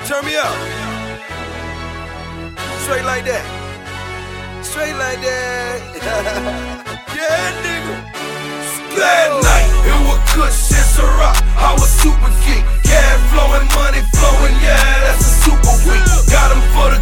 Turn me up. Straight like that. Straight like that. Yeah, nigga. Last night, it was Kush and Ciroc. I was super geek. Cash flowing, money flowing, yeah, that's a super week. Got him for the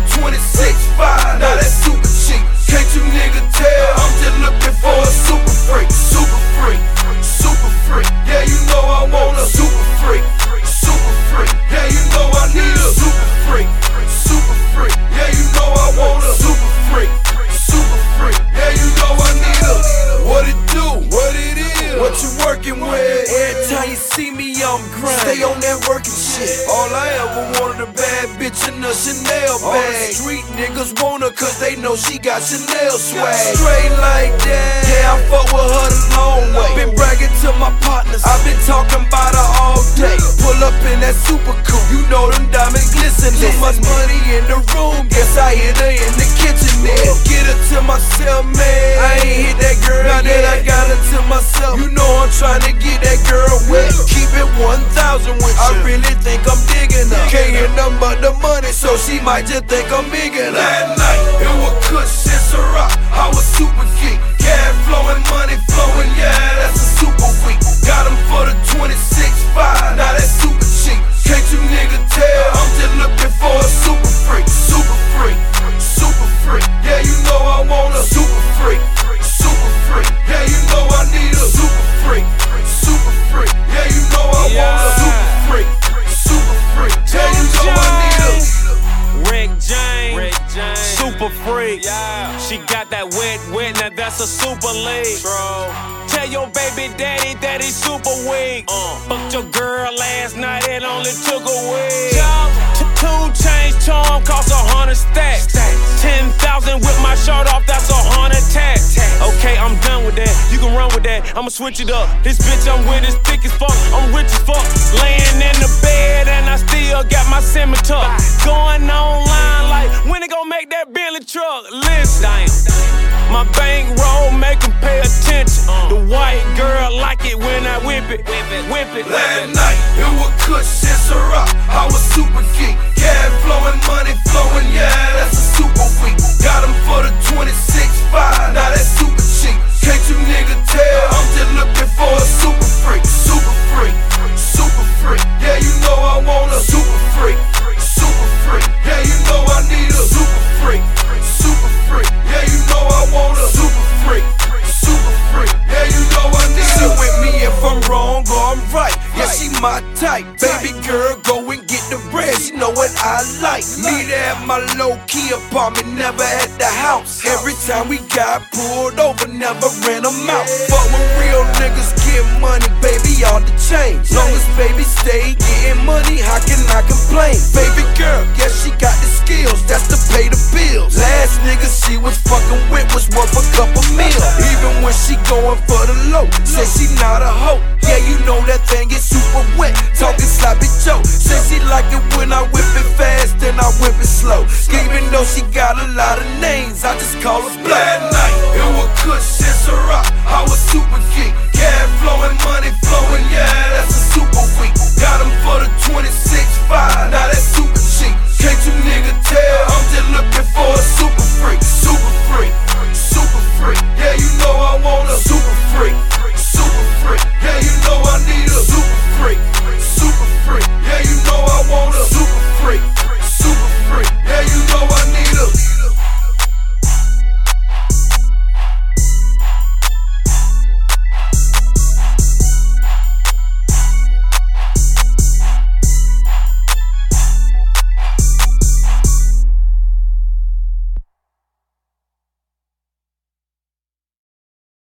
26.5, now that's super cheap. Can't you nigga tell? I'm just looking for a super freak. Super freak, super freak. Yeah, you know I want a super freak. Super freak. Yeah, you know I need a super freak. Super freak. Yeah, you know I want a super freak. Super freak. Yeah, you know I need a. What it do? What it is? What you working with? Every time you see me, I'm grinding. Stay on that working shit. All I ever wanted a bad bitch in a Chanel bag. All the street niggas want her cause they know she got Chanel swag. Straight like that. Yeah, I fuck with her the long way. Been bragging to my partners, I've been talking about her all day. Pull up in that super coupe, you know them diamonds glistening. Too much money in the room, guess I hit her in the kitchen there. Get her to myself, man. I ain't hit that girl now that I got her to myself. You know I'm trying to get that girl wet. Keep it 1,000 with you. I really think I'm digging her. Can't hear nothing but the money, so she might just think I'm bigging her. Last night, it was Kush and Ciroc. I was super geek. Cash flowing, money flowing, yeah, that's a super week. Got him for the 26.5, now that's super cheap. Can't you nigga tell? I'm just looking for a super freak. Super freak, super freak. Yeah, you know I want a super freak. Super freak. Yeah, you know I need a super freak. Super freak. Yeah, you know I want a super freak. Super freak. Yeah, you know I need a. Rick James, super freak. She got that wet, now that's a super league. Tell your baby daddy that he's super weak. Fucked your girl last night, it only took a week. 2 chains charm cost 100 stacks. 10,000 with my shirt off, that's 100 tax. Okay, I'm done with that. You can run with that. I'ma switch it up. This bitch I'm with is thick as fuck. I'm rich as fuck. Laying in the bed and I still got my scimitar. Going online like when they gon' make that Bentley truck. Listen, my bankroll make 'em pay attention. The white girl like it when I whip it. Last night, it was Kush and Ciroc. I was super geek. Cash flowing, money flowing, yeah, that's a super week. Got him for the 26.5, now that's super cheap. Can't you nigga tell? I'm just looking for a super freak. Super freak, super freak. Yeah, you know I want a super freak. Super freak. Yeah, you know I need a super freak. Super freak. Yeah, you know I want a super freak. Super freak. Yeah, you know I need a. She with me if I'm wrong or I'm right. Yeah, she my type. Baby girl, go and get the bread. She know what I like. Meet her at my low-key apartment, never at the house. Every time we got pulled over, never ran them out. But when real niggas get money, baby, all the change. Long as baby stay getting money, how can I complain? Baby girl, yeah, she got the skills, that's to pay the bills. Last nigga she was fucking with was worth a couple mil. Even when she going for the low, say she not a hoe. Yeah, you know that thing is super wet, talking sloppy Joe. Say she like it when I whip it fast, then I whip it slow. Even though she got a lot of names, I just call her Blood.